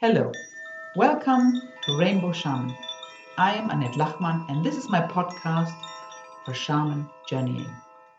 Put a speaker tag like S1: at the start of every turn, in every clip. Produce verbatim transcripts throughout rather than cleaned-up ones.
S1: Hello, welcome to Rainbow Shaman. I am Annette Lachmann and this is my podcast for shaman journeying.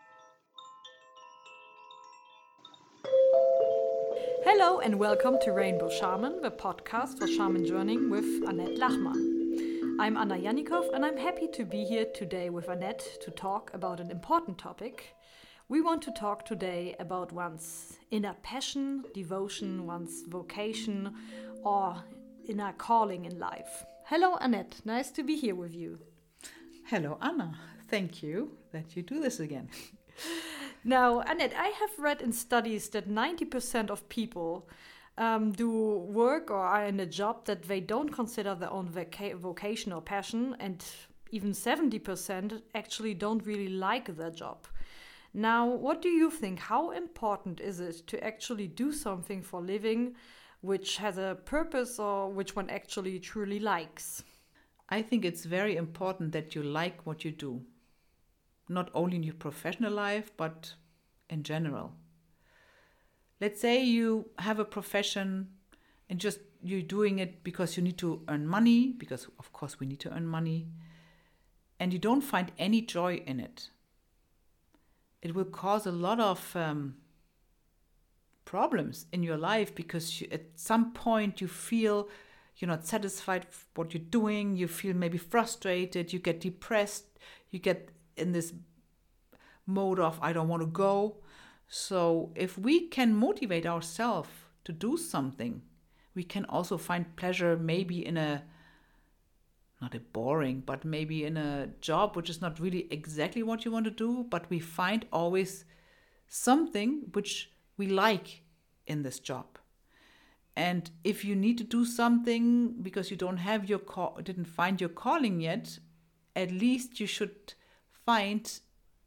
S2: Hello and welcome to Rainbow Shaman, the podcast for shaman journeying with Annette Lachmann. I'm Anna Jannikov and I'm happy to be here today with Annette to talk about an important topic. We want to talk today about one's inner passion, devotion, one's vocation, or inner calling in life. Hello Annette, nice to be here with you.
S1: Hello Anna, thank you that you do this again.
S2: Now, Annette, I have read in studies that ninety percent of people um, do work or are in a job that they don't consider their own voca- vocation or passion, and even seventy percent actually don't really like their job. Now, what do you think? How important is it to actually do something for living which has a purpose or which one actually truly likes?
S1: I think it's very important that you like what you do. Not only in your professional life, but in general. Let's say you have a profession and just you're doing it because you need to earn money, because of course we need to earn money, and you don't find any joy in it. It will cause a lot of um, problems in your life because you, at some point you feel you're not satisfied with what you're doing, you feel maybe frustrated, you get depressed, you get in this mode of I don't want to go. So if we can motivate ourselves to do something, we can also find pleasure maybe in a, not a boring, but maybe in a job which is not really exactly what you want to do, but we find always something which we like in this job. And if you need to do something because you don't have your call, didn't find your calling yet, at least you should find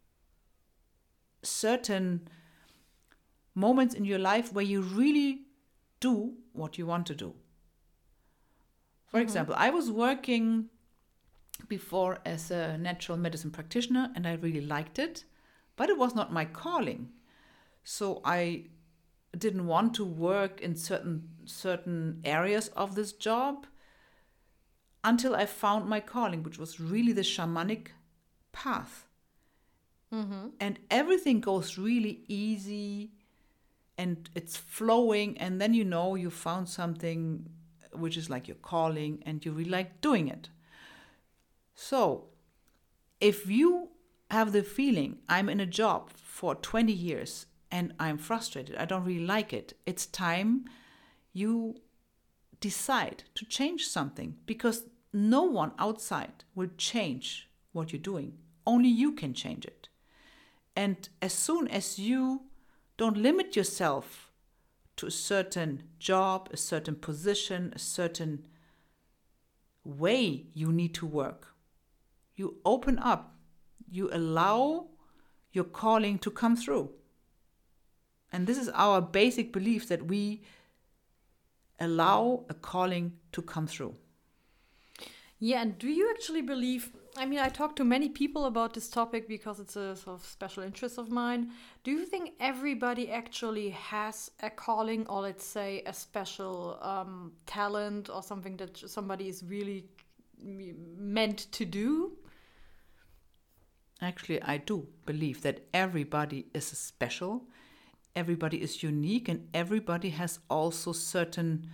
S1: certain moments in your life where you really do what you want to do. For mm-hmm. example, I was working before as a natural medicine practitioner and I really liked it, but it was not my calling. So I didn't want to work in certain certain areas of this job until I found my calling, which was really the shamanic path. Mm-hmm. And everything goes really easy and it's flowing, and then you know you found something which is like your calling and you really like doing it. So if you have the feeling I'm in a job for twenty years and I'm frustrated, I don't really like it, it's time you decide to change something, because no one outside will change what you're doing. Only you can change it. And as soon as you don't limit yourself to a certain job, a certain position, a certain way you need to work, you open up, you allow your calling to come through. And this is our basic belief, that we allow a calling to come through.
S2: Yeah, and do you actually believe, I mean, I talk to many people about this topic because it's a sort of special interest of mine. Do you think everybody actually has a calling, or let's say a special um, talent or something that somebody is really meant to do?
S1: Actually, I do believe that everybody is special, everybody is unique, and everybody has also certain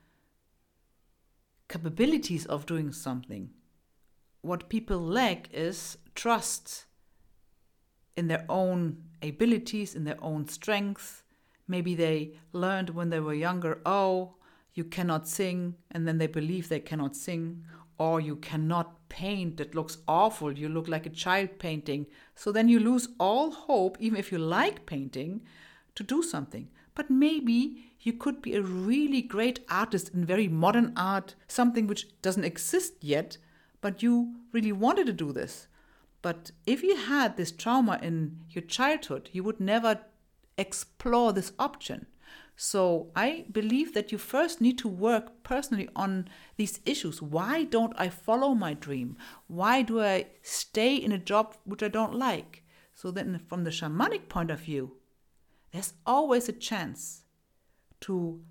S1: capabilities of doing something. What people lack is trust in their own abilities, in their own strength. Maybe they learned when they were younger, oh, you cannot sing, and then they believe they cannot sing. Or you cannot paint, that looks awful, you look like a child painting. So then you lose all hope, even if you like painting, to do something. But maybe you could be a really great artist in very modern art, something which doesn't exist yet, but you really wanted to do this. But if you had this trauma in your childhood, you would never explore this option. So I believe that you first need to work personally on these issues. Why don't I follow my dream? Why do I stay in a job which I don't like? So then from the shamanic point of view, there's always a chance to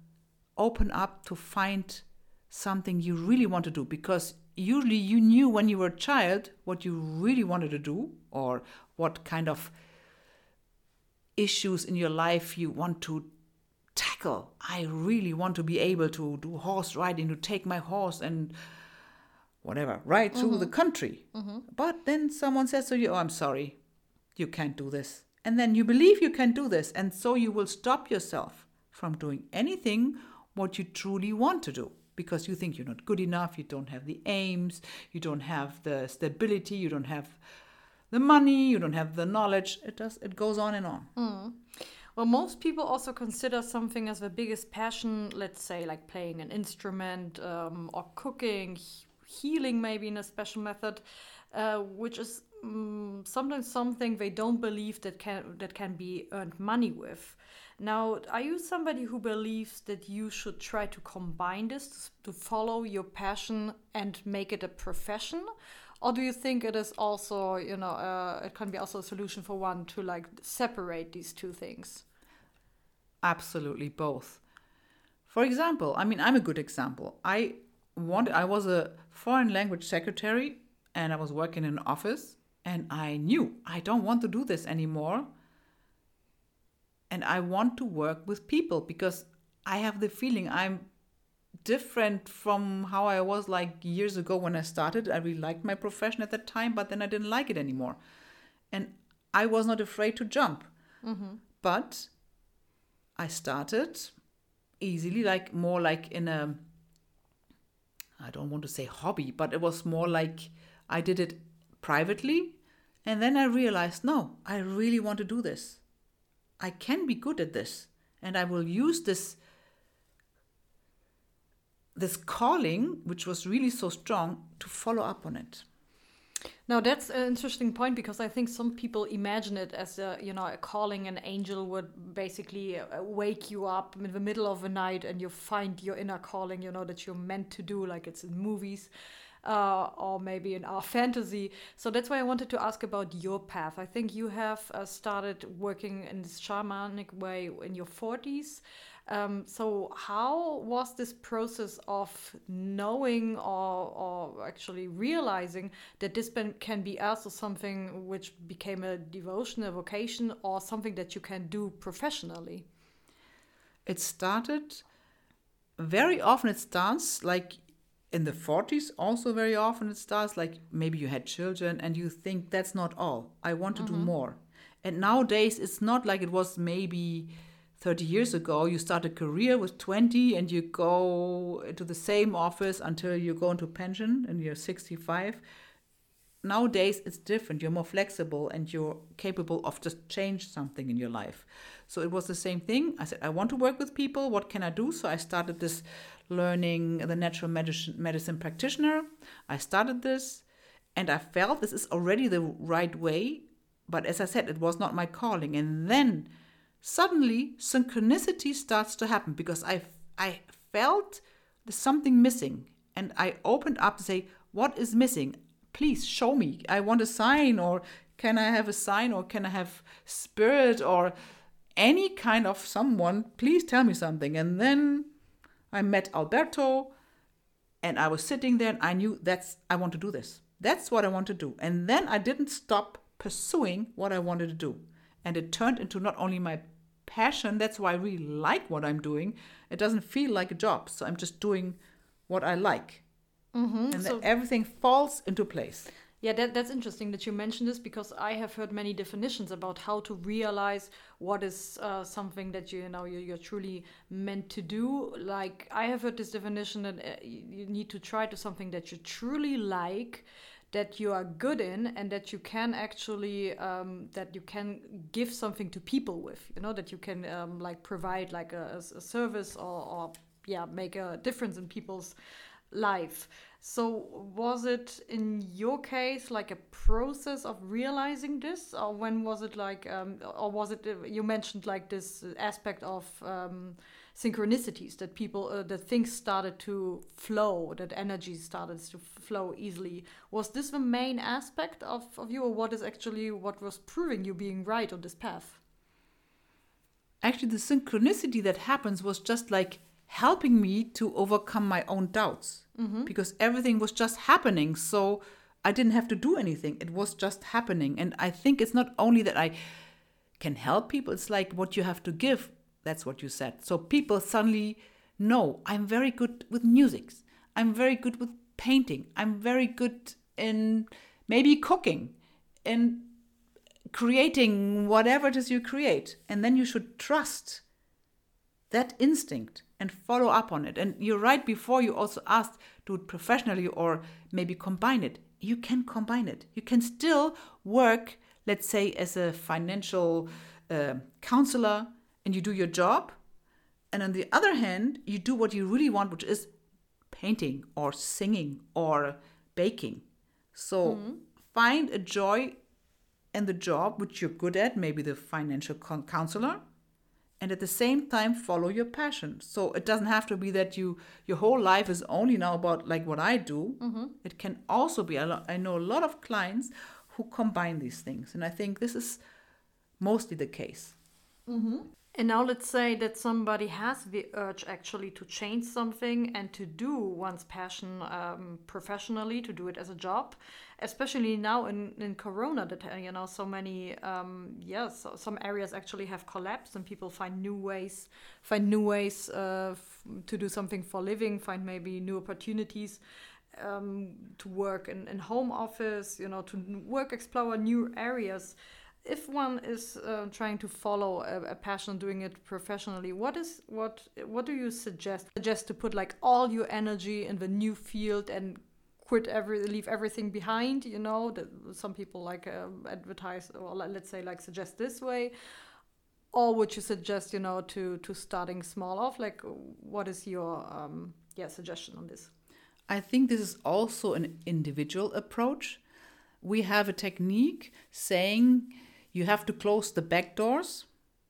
S1: open up to find something you really want to do, because usually you knew when you were a child what you really wanted to do, or what kind of issues in your life you want to tackle. I really want to be able to do horse riding, to take my horse and whatever, ride through mm-hmm. the country. Mm-hmm. But then someone says to you, oh, I'm sorry, you can't do this. And then you believe you can do this. And so you will stop yourself from doing anything what you truly want to do, because you think you're not good enough, you don't have the aims, you don't have the stability, you don't have the money, you don't have the knowledge. It does. It goes on and on.
S2: Mm. Well, most people also consider something as their biggest passion, let's say like playing an instrument um, or cooking, healing maybe in a special method, uh, which is um, sometimes something they don't believe that can that can be earned money with. Now, are you somebody who believes that you should try to combine this, to follow your passion and make it a profession? Or do you think it is also, you know, uh, it can be also a solution for one to like separate these two things?
S1: Absolutely both. For example, I mean, I'm a good example. I wanted, I was a foreign language secretary and I was working in an office, and I knew I don't want to do this anymore. And I want to work with people, because I have the feeling I'm different from how I was like years ago when I started. I really liked my profession at that time, but then I didn't like it anymore. And I was not afraid to jump. Mm-hmm. But I started easily, like more like in a, I don't want to say hobby, but it was more like I did it privately. And then I realized, no, I really want to do this. I can be good at this, and I will use this this calling, which was really so strong, to follow up on it.
S2: Now that's an interesting point, because I think some people imagine it as a, you know, a calling. An angel would basically wake you up in the middle of the night and you find your inner calling, you know, that you're meant to do, like it's in movies. Uh, or maybe in our fantasy. So that's why I wanted to ask about your path. I think you have uh, started working in this shamanic way in your forties. Um, so how was this process of knowing or, or actually realizing that this ben- can be also something which became a devotion, a vocation, or something that you can do professionally?
S1: It started, very often it starts like in the forties, also very often it starts like maybe you had children and you think that's not all. I want to mm-hmm. do more. And nowadays it's not like it was maybe thirty years ago. You start a career with twenty and you go to the same office until you go into pension and you're sixty-five. Nowadays it's different. You're more flexible and you're capable of just change something in your life. So it was the same thing. I said, I want to work with people. What can I do? So I started this learning the natural medicine, medicine practitioner. I started this and I felt this is already the right way. But as I said, it was not my calling. And then suddenly synchronicity starts to happen, because I, I felt there's something missing. And I opened up to say, what is missing? Please show me. I want a sign, or can I have a sign, or can I have spirit, or any kind of someone? Please tell me something. And then I met Alberto and I was sitting there and I knew that's, I want to do this. That's what I want to do. And then I didn't stop pursuing what I wanted to do. And it turned into not only my passion, that's why I really like what I'm doing. It doesn't feel like a job. So I'm just doing what I like. Mm-hmm. And so then everything falls into place.
S2: Yeah, that, that's interesting that you mentioned this, because I have heard many definitions about how to realize what is uh, something that you, you know you're, you're truly meant to do. Like I have heard this definition that uh, you need to try to something that you truly like, that you are good in, and that you can actually um, that you can give something to people with. You know, that you can um, like provide like a, a service or, or yeah make a difference in people's life. So was it in your case like a process of realizing this, or when was it like, um, or was it, uh, you mentioned like this aspect of um, synchronicities, that people, uh, that things started to flow, that energy started to flow easily. Was this the main aspect of, of you, or what is actually what was proving you being right on this path?
S1: Actually, the synchronicity that happens was just like helping me to overcome my own doubts mm-hmm. because everything was just happening. So I didn't have to do anything. It was just happening. And I think it's not only that I can help people, it's like what you have to give. That's what you said. So people suddenly know I'm very good with music. I'm very good with painting. I'm very good in maybe cooking, in creating whatever it is you create. And then you should trust that instinct and follow up on it. And you're right, before you also asked, do it professionally or maybe combine it. You can combine it. You can still work, let's say, as a financial uh, counselor, and you do your job. And on the other hand, you do what you really want, which is painting or singing or baking. So mm-hmm. find a joy in the job which you're good at, maybe the financial con- counselor, and at the same time follow your passion. So it doesn't have to be that you your whole life is only now about like what I do. Mm-hmm. It can also be, a lot, I know a lot of clients who combine these things. And I think this is mostly the case.
S2: Mm-hmm. And now let's say that somebody has the urge actually to change something and to do one's passion um, professionally, to do it as a job, especially now in, in Corona, that, you know, so many, um, yes, so some areas actually have collapsed and people find new ways, find new ways uh, f- to do something for living, find maybe new opportunities um, to work in, in home office, you know, to work, explore new areas. If one is uh, trying to follow a, a passion, doing it professionally, what is what what do you suggest? Suggest to put like all your energy in the new field and quit every, leave everything behind? You know, that some people like uh, advertise, or let's say like suggest this way, or would you suggest, you know, to to starting small off? Like, what is your um, yeah suggestion on this?
S1: I think this is also an individual approach. We have a technique saying you have to close the back doors,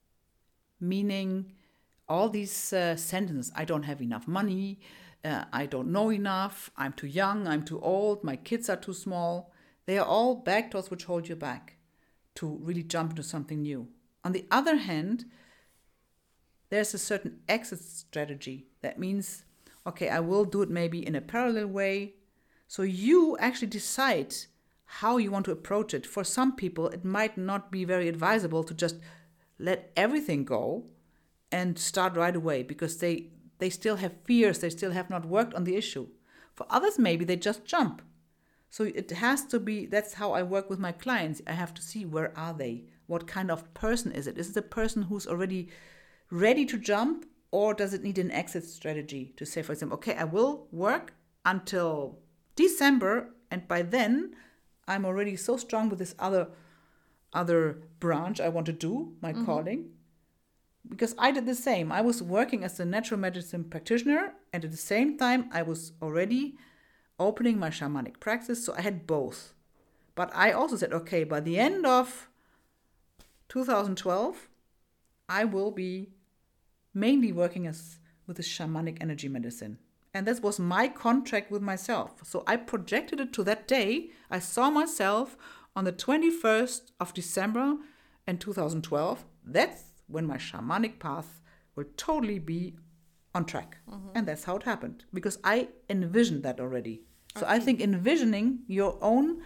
S1: meaning all these uh, sentences, I don't have enough money, uh, I don't know enough, I'm too young, I'm too old, my kids are too small. They are all back doors which hold you back to really jump into something new. On the other hand, there's a certain exit strategy. That means, okay, I will do it maybe in a parallel way. So you actually decide how you want to approach it. For some people, it might not be very advisable to just let everything go and start right away because they, they still have fears, they still have not worked on the issue. For others, maybe they just jump. So it has to be, that's how I work with my clients. I have to see, where are they? What kind of person is it? Is it a person who's already ready to jump, or does it need an exit strategy to say, for example, okay, I will work until December, and by then I'm already so strong with this other other branch I want to do, my mm-hmm. calling. Because I did the same. I was working as a natural medicine practitioner, and at the same time I was already opening my shamanic practice, so I had both. But I also said, okay, by the end of two thousand twelve, I will be mainly working as with the shamanic energy medicine. And that was my contract with myself. So I projected it to that day. I saw myself on the twenty-first of December in two thousand twelve. That's when my shamanic path will totally be on track. Mm-hmm. And that's how it happened. Because I envisioned that already. So okay. I think envisioning your own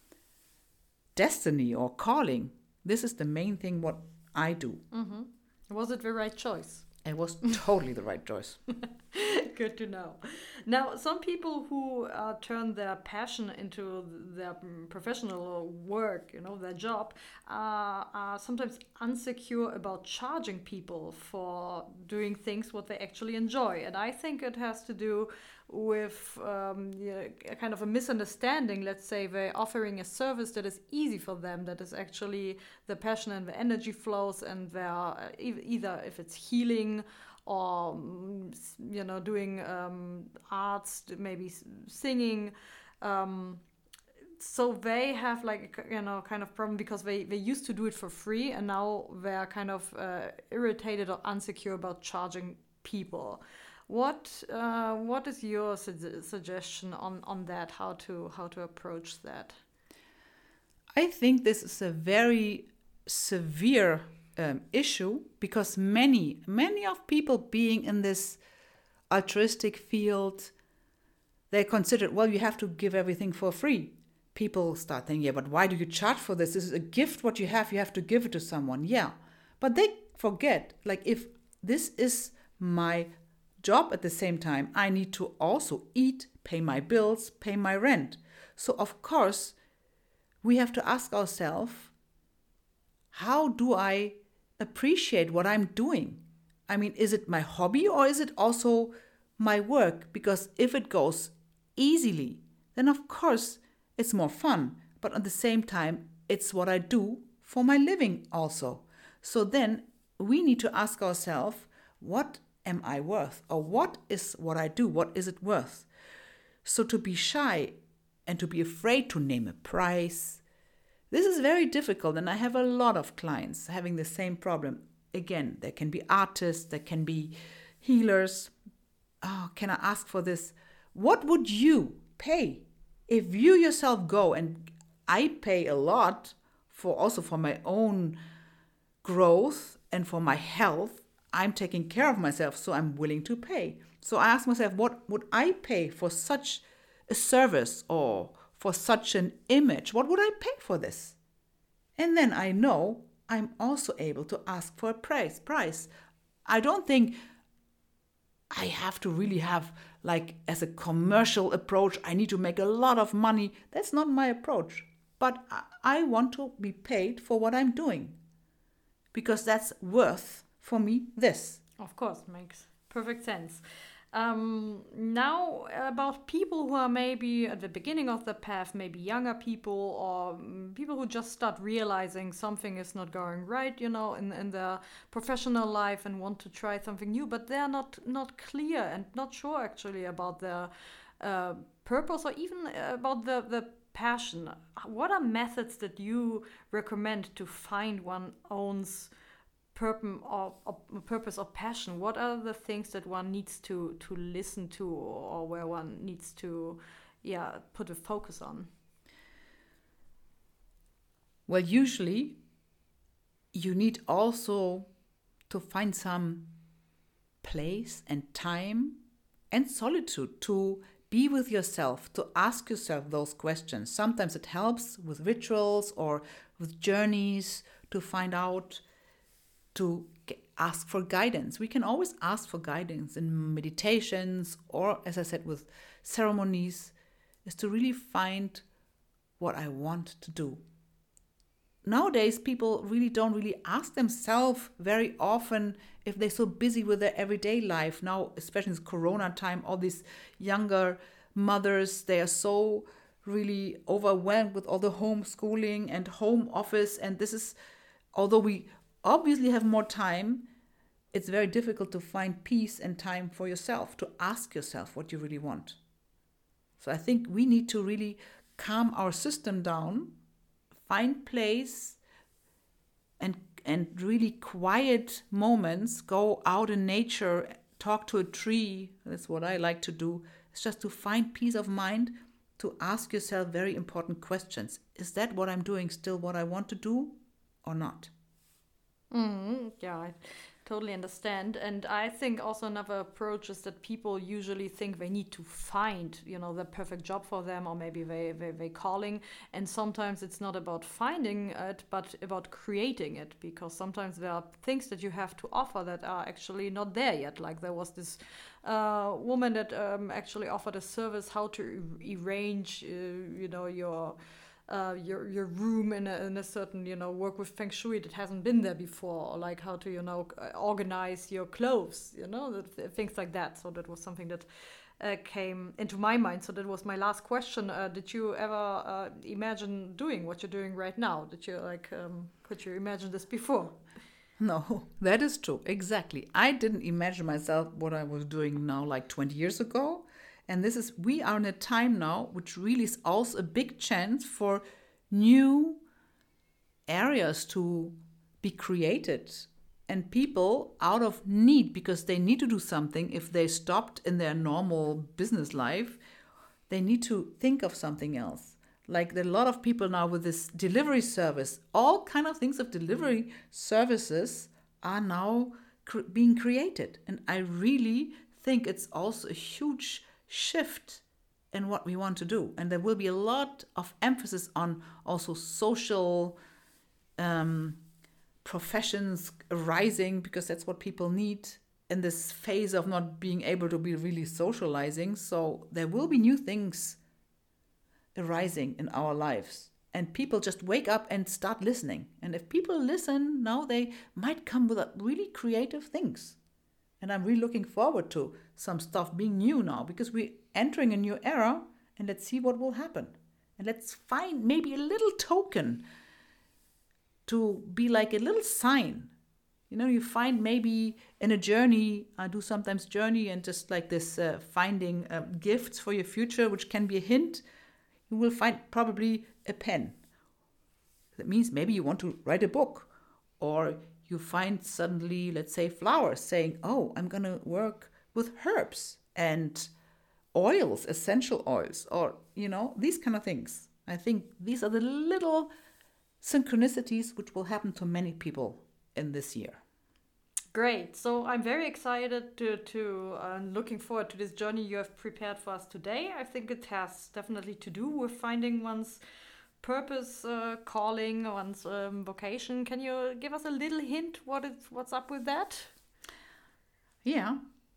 S1: destiny or calling, this is the main thing what I do.
S2: Mm-hmm. Was it the right choice?
S1: It was totally the right choice.
S2: Good to know. Now, some people who uh, turn their passion into their professional work, you know, their job, uh, are sometimes insecure about charging people for doing things what they actually enjoy. And I think it has to do with um, yeah, a kind of a misunderstanding. Let's say they're offering a service that is easy for them, that is actually the passion and the energy flows, and they're uh, either if it's healing or, you know, doing um, arts, maybe singing. Um, so they have like, you know, kind of problem because they, they used to do it for free, and now they're kind of uh, irritated or insecure about charging people. What uh, what is your su- suggestion on, on that? How to how to approach that?
S1: I think this is a very severe um, issue because many many of people being in this altruistic field, they consider, well, you have to give everything for free. People start thinking, yeah, but why do you charge for this? This is a gift, what you have, you have to give it to someone. Yeah, but they forget, like, if this is my job at the same time, I need to also eat, pay my bills, pay my rent. So, of course, we have to ask ourselves, how do I appreciate what I'm doing? I mean, is it my hobby or is it also my work? Because if it goes easily, then of course it's more fun. But at the same time, it's what I do for my living also. So then we need to ask ourselves, what am I worth? Or what is what I do? What is it worth? So to be shy and to be afraid to name a price, this is very difficult. And I have a lot of clients having the same problem. Again, there can be artists, there can be healers. Oh, can I ask for this? What would you pay if you yourself go? And I pay a lot for also for my own growth and for my health. I'm taking care of myself, so I'm willing to pay. So I ask myself, what would I pay for such a service or for such an image? What would I pay for this? And then I know I'm also able to ask for a price. Price. I don't think I have to really have, like, as a commercial approach, I need to make a lot of money. That's not my approach. But I want to be paid for what I'm doing, because that's worth for me this.
S2: Of course, makes perfect sense. Um, now, about people who are maybe at the beginning of the path, maybe younger people or people who just start realizing something is not going right, you know, in, in their professional life and want to try something new, but they're not, not clear and not sure actually about their uh, purpose or even about the, the passion. What are methods that you recommend to find one's own purpose or, or purpose or passion? What are the things that one needs to to listen to, or where one needs to yeah put a focus on?
S1: Well, usually you need also to find some place and time and solitude to be with yourself, to ask yourself those questions. Sometimes it helps with rituals or with journeys to find out, to ask for guidance. We can always ask for guidance in meditations or, as I said, with ceremonies, is to really find what I want to do. Nowadays, people really don't really ask themselves very often if they're so busy with their everyday life. Now, especially in this Corona time, all these younger mothers, they are so really overwhelmed with all the homeschooling and home office. And this is, although we obviously have more time, it's very difficult to find peace and time for yourself, to ask yourself what you really want. So I think we need to really calm our system down, find place and and really quiet moments, go out in nature, talk to a tree. That's what I like to do. It's just to find peace of mind, to ask yourself very important questions. Is that what I'm doing still what I want to do or not?
S2: Mm, yeah, I totally understand. And I think also another approach is that people usually think they need to find, you know, the perfect job for them, or maybe they, they, they calling. And sometimes it's not about finding it, but about creating it, because sometimes there are things that you have to offer that are actually not there yet. Like there was this uh, woman that um, actually offered a service how to arrange, uh, you know, your... Uh, your your room in a, in a certain, you know, work with feng shui that hasn't been there before, or like how to, you know, organize your clothes, you know, th- things like that. So that was something that uh, came into my mind. So that was my last question. Uh, did you ever uh, imagine doing what you're doing right now? Did you like, um, could you imagine this before?
S1: No, that is true. Exactly. I didn't imagine myself what I was doing now like twenty years ago. And this is, we are in a time now which really is also a big chance for new areas to be created. And people out of need, because they need to do something, if they stopped in their normal business life, they need to think of something else. Like there are a lot of people now with this delivery service, all kind of things of delivery services are now cr- being created. And I really think it's also a huge shift in what we want to do. And there will be a lot of emphasis on also social um, professions arising, because that's what people need in this phase of not being able to be really socializing. So there will be new things arising in our lives. And people just wake up and start listening. And if people listen now, they might come with really creative things. And I'm really looking forward to some stuff being new now, because we're entering a new era, and let's see what will happen. And let's find maybe a little token to be like a little sign. You know, you find maybe in a journey, I do sometimes journey and just like this uh, finding uh, gifts for your future, which can be a hint. You will find probably a pen. That means maybe you want to write a book, or you find suddenly, let's say, flowers saying, oh, I'm going to work with herbs and oils, essential oils, or, you know, these kind of things. I think these are the little synchronicities which will happen to many people in this year.
S2: Great. So I'm very excited to, to uh, looking forward to this journey you have prepared for us today. I think it has definitely to do with finding one's purpose, uh, calling, one's um, vocation. Can you give us a little hint what is what's up with that?
S1: Yeah.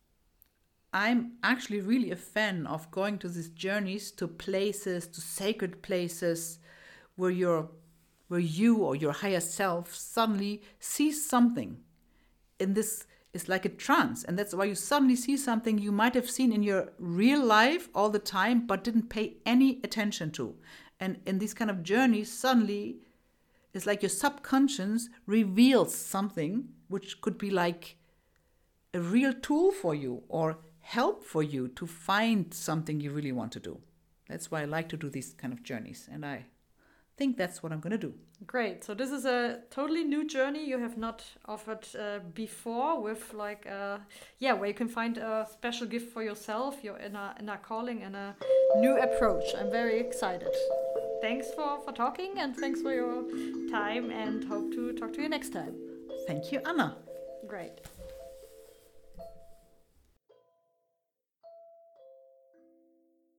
S1: I'm actually really a fan of going to these journeys to places, to sacred places where you're, where you or your higher self suddenly sees something. And this is like a trance. And that's why you suddenly see something you might have seen in your real life all the time, but didn't pay any attention to. And in these kind of journeys, suddenly it's like your subconscious reveals something which could be like a real tool for you or help for you to find something you really want to do. That's why I like to do these kind of journeys. And I think that's what I'm going to do.
S2: Great. So this is a totally new journey you have not offered uh, before, with like, uh, yeah, where you can find a special gift for yourself, your inner, inner calling, and a new approach. I'm very excited. Thanks for, for talking, and thanks for your time, and hope to talk to you next time.
S1: Thank you, Anna.
S2: Great.